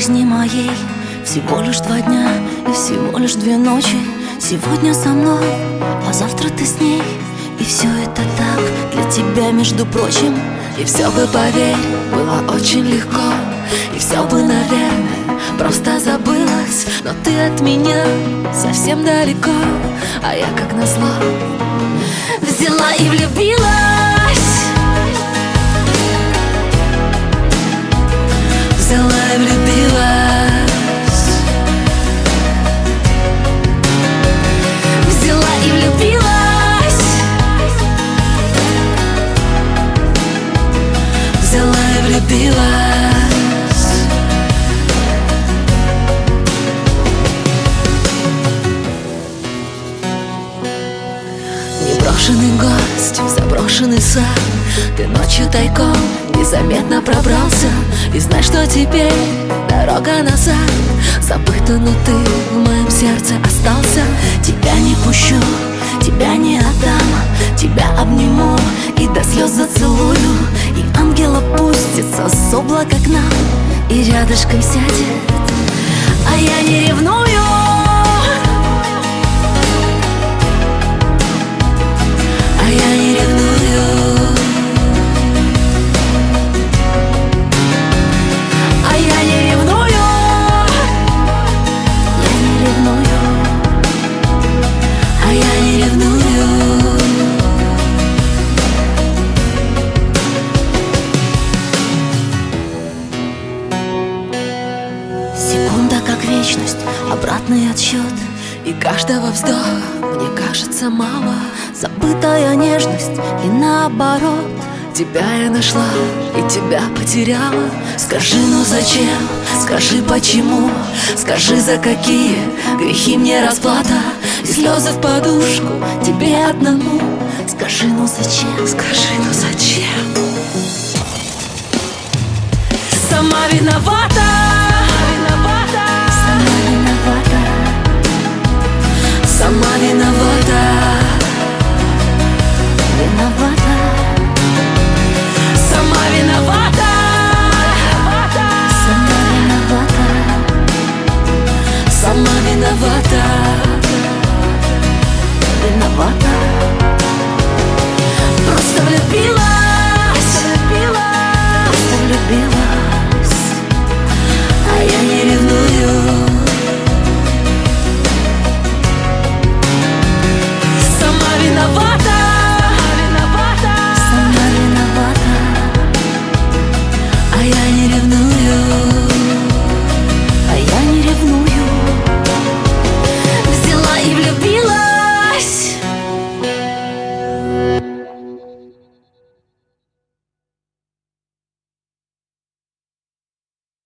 жизни моей всего лишь 2 дня и всего лишь 2 ночи. Сегодня со мной, а завтра ты с ней. И все это так для тебя, между прочим. И все бы, поверь, было очень легко. И все бы, наверное, просто забылось. Но ты от меня совсем далеко, а я, как назло, взяла и влюбилась. Взяла и влюбилась. Взяла и влюбилась. Взяла и влюбилась. Неброшенный гость в заброшенный сад. Ты ночью тайком незаметно пробрался. И знай, что теперь дорога назад забыта, но ты в моем сердце остался. Тебя не пущу, тебя не отдам. Тебя обниму и до слез зацелую. И ангел опустится с облака к нам и рядышком сядет, а я не ревную. А я не ревную. А я не ревную. Я не ревную. А я не ревную. Секунда как вечность, обратный отсчет. И каждого вздоха мне кажется мало. Забытая нежность и наоборот. Тебя я нашла и тебя потеряла. Скажи, ну зачем? Скажи, почему? Скажи, за какие грехи мне расплата? И слезы в подушку тебе одному. Скажи, ну зачем? Скажи, ну зачем? Сама виновата. Сама виновата. Сама виновата. Виновата. Сама виновата. Сама виновата. Сама виновата. Виновата. Просто влюбилась.